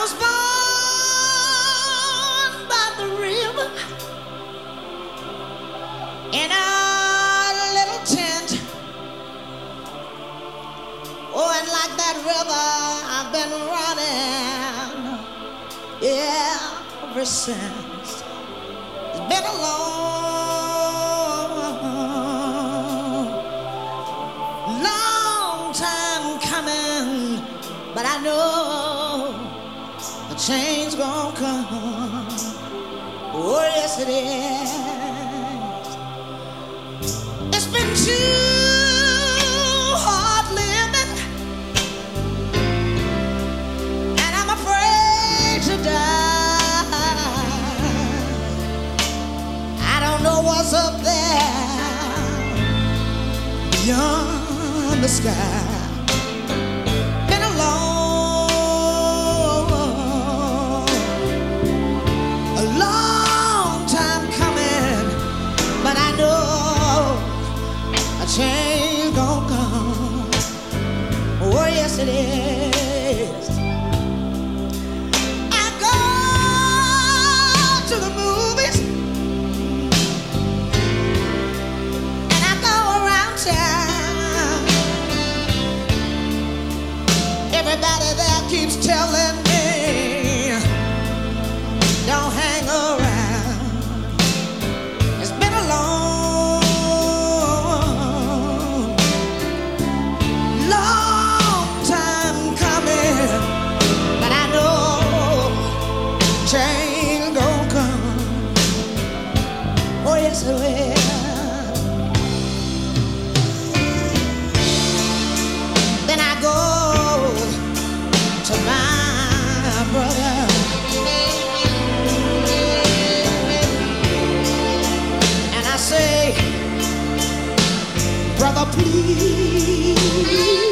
was born by the river in a little tent. Oh, and like that river, I've been running, yeah, ever since. It's been a long time coming, but I know a change gonna come. Oh, yes it is. It's been too hard living, and I'm afraid to die. I don't know what's up there beyond the sky. Been a long time coming, but I know a change gon' come. Oh, yes it is. I go to the movies, and I go around town. Everybody there keeps telling me, don't hang around. It's been a long time coming, but I know change gon' come. Oh, yes it will. Then I go to my brother, and I say, brother, please